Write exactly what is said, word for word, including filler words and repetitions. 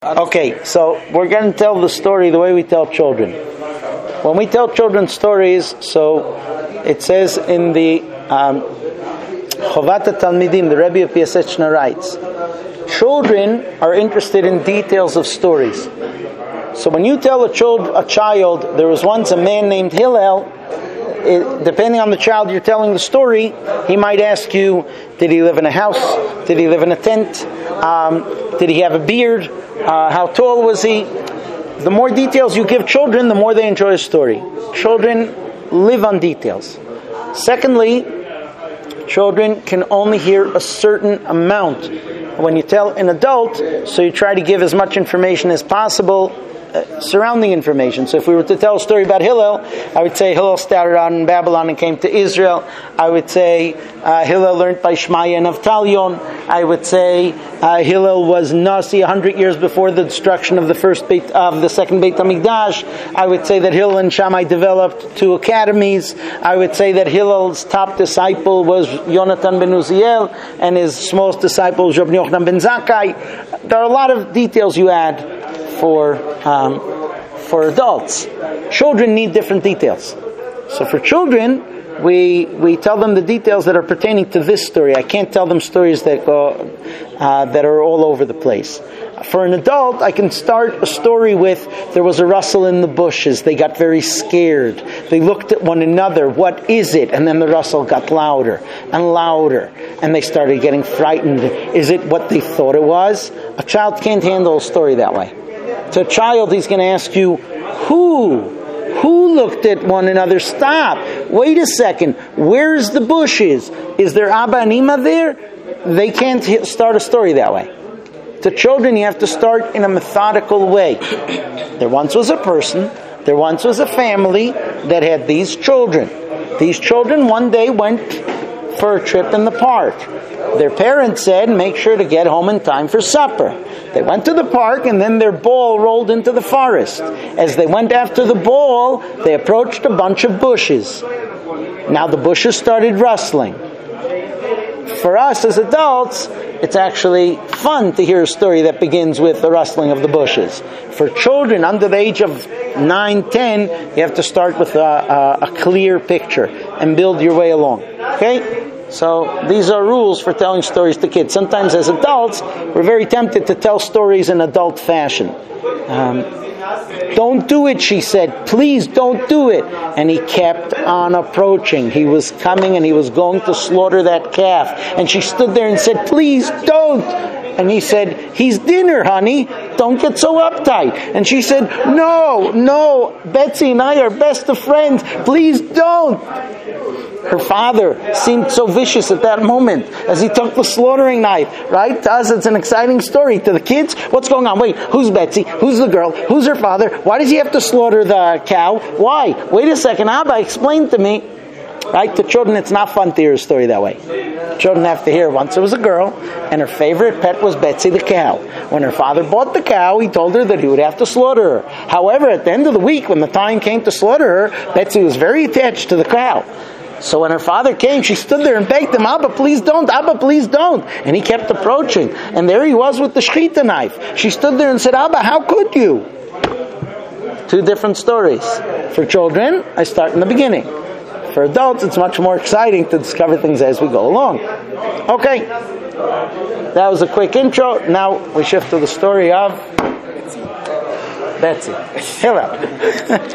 Okay, so we're going to tell the story the way we tell children. When we tell children stories, so it says in the um, Chovat HaTalmidim, the Rebbe of Piaseczna writes, children are interested in details of stories. So when you tell a child, a child, there was once a man named Hillel, it, depending on the child you're telling the story, he might ask you, did he live in a house? Did he live in a tent? Um, did he have a beard? Uh, how tall was he? The more details you give children, the more they enjoy a story. Children live on details. Secondly, children can only hear a certain amount. When you tell an adult, so you try to give as much information as possible, uh, surrounding information. So if we were to tell a story about Hillel, I would say Hillel started out in Babylon and came to Israel. I would say uh, Hillel learned by Shmaya and Avtalion. I would say uh, Hillel was Nasi a hundred years before the destruction of the first Beit, of the second Beit HaMikdash. I would say that Hillel and Shammai developed two academies. I would say that Hillel's top disciple was Yonatan ben Uziel, and his smallest disciple was Rabbi Yochanan ben Zakkai. There are a lot of details you add for um, for adults. Children need different details. So for children, we we tell them the details that are pertaining to this story. I can't tell them stories that go uh, that are all over the place. For an adult, I can start a story with, there was a rustle in the bushes. They got very scared. They looked at one another. What is it? And then the rustle got louder and louder. And they started getting frightened. Is it what they thought it was? A child can't handle a story that way. To a child, he's going to ask you, who? Who looked at one another? Stop. Wait a second. Where's the bushes? Is there Abba and Ima there? They can't start a story that way. To children, you have to start in a methodical way. There once was a person, there once was a family that had these children. These children one day went for a trip in the park. Their parents said, make sure to get home in time for supper. They went to the park, and then their ball rolled into the forest. As they went after the ball, they approached a bunch of bushes. Now the bushes started rustling. For us as adults, it's actually fun to hear a story that begins with the rustling of the bushes. For children under the age of nine, ten, you have to start with a, a, a clear picture and build your way along. Okay? So these are rules for telling stories to kids. Sometimes as adults, we're very tempted to tell stories in adult fashion. Um, Don't do it, she said. Please don't do it. And he kept on approaching. He was coming and he was going to slaughter that calf. And she stood there and said, please don't. And he said, he's dinner, honey. Don't get so uptight. And she said, no, no, Betsy and I are best of friends. Please don't. Her father seemed so vicious at that moment as he took the slaughtering knife, right? To us, it's an exciting story. To the kids, what's going on? Wait, who's Betsy? Who's the girl? Who's her father? Why does he have to slaughter the cow? Why? Wait a second, Abba, explain to me. Right? To children, it's not fun to hear a story that way. Children have to hear, once there was a girl, and her favorite pet was Betsy the cow. When her father bought the cow, he told her that he would have to slaughter her. However, at the end of the week, when the time came to slaughter her, Betsy was very attached to the cow. So when her father came, she stood there and begged him, Abba, please don't, Abba, please don't. And he kept approaching. And there he was with the shechita knife. She stood there and said, Abba, how could you? Two different stories. For children, I start in the beginning. For adults, it's much more exciting to discover things as we go along. Okay. That was a quick intro. Now we shift to the story of Betsy. Hillel.